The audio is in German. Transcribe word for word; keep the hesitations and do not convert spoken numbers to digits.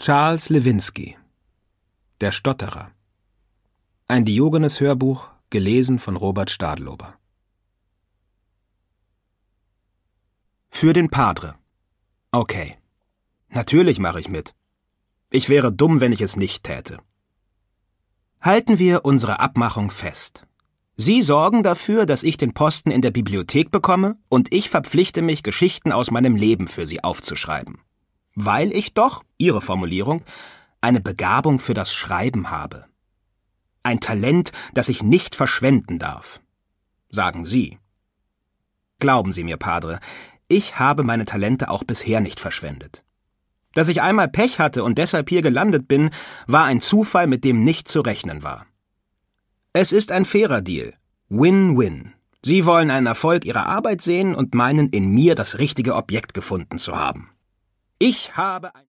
Charles Lewinsky. Der Stotterer. Ein Diogenes-Hörbuch, gelesen von Robert Stadlober. Für den Padre. Okay. Natürlich mache ich mit. Ich wäre dumm, wenn ich es nicht täte. Halten wir unsere Abmachung fest. Sie sorgen dafür, dass ich den Posten in der Bibliothek bekomme, und ich verpflichte mich, Geschichten aus meinem Leben für Sie aufzuschreiben. Weil ich doch, Ihre Formulierung, eine Begabung für das Schreiben habe. Ein Talent, das ich nicht verschwenden darf. Sagen Sie. Glauben Sie mir, Padre, ich habe meine Talente auch bisher nicht verschwendet. Dass ich einmal Pech hatte und deshalb hier gelandet bin, war ein Zufall, mit dem nicht zu rechnen war. Es ist ein fairer Deal. Win-win. Sie wollen einen Erfolg Ihrer Arbeit sehen und meinen, in mir das richtige Objekt gefunden zu haben. Ich habe ein